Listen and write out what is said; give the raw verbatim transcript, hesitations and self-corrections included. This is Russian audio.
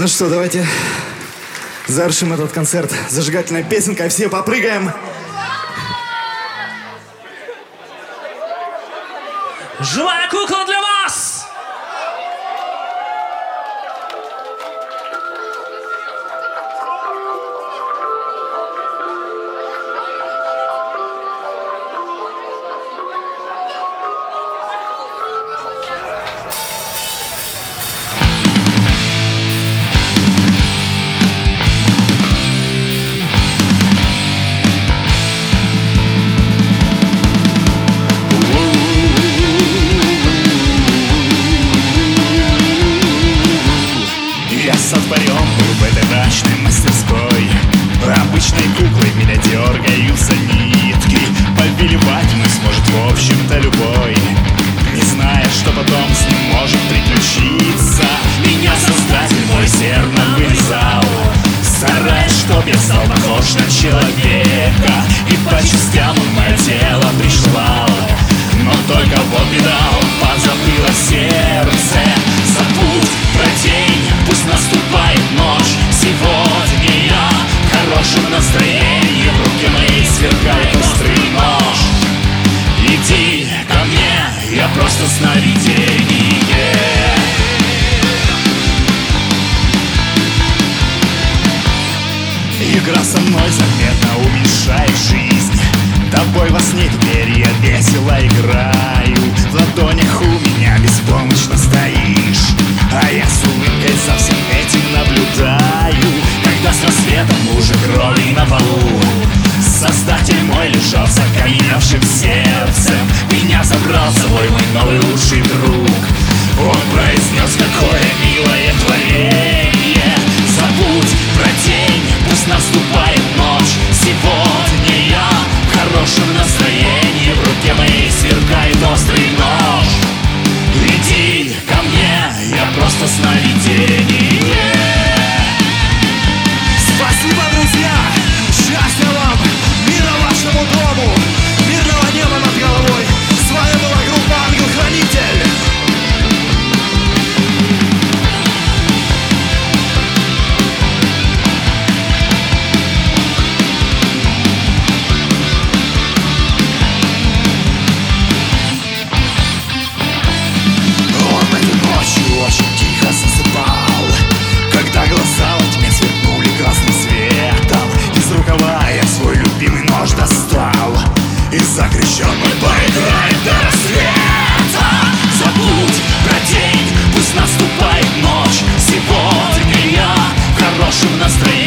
Ну что, давайте завершим этот концерт зажигательной песенкой. Все попрыгаем. Живая кукла для вас! Сотворен был в этой мрачной мастерской. Обычной куклой меня дергаются нитки. Повелевать мной сможет, в общем-то, любой, не зная, что потом с ним может приключиться. Меня создатель мой серно вырезал, стараясь, чтоб я стал похож на человека, и по частям он мое тело пришивал. Но только вот беда, позабыло сердце. Забудь про день, пусть наступает ночь. Сегодня я в хорошем настроении, в руке моей сверкает острый нож. Иди ко мне, я просто сновидение. Игра со мной заметно уменьшает жизнь. Тобой во сне теперь я весело играю. В ладонях у меня беспомощно стоишь, а я с улыбкой за всем этим наблюдаю. Когда с рассветом уже крови на полу, Создатель мой лежал с окаменевшим сердцем. Меня забрал с собой мой новый лучший друг. Он произнес: какое милое творение. Забудь про день, пусть наступает ночь. Сегодня я в хорошем настроении, в руке моей сверкает острый нож. Иди ко мне, я просто сновидение. Спасибо, друзья! Счастья вам! Мира вашему дому! Мирного неба над головой! С вами была группа «Ангел-хранитель». Он этой ночью очень тихо засыпал, когда глаза во тьме сверкнули красным светом. Из рукава я свой любимый нож достал и закричал: мы поиграем до рассвета. Забудь про день, пусть наступает ночь. Сегодня я в хорошем настроении,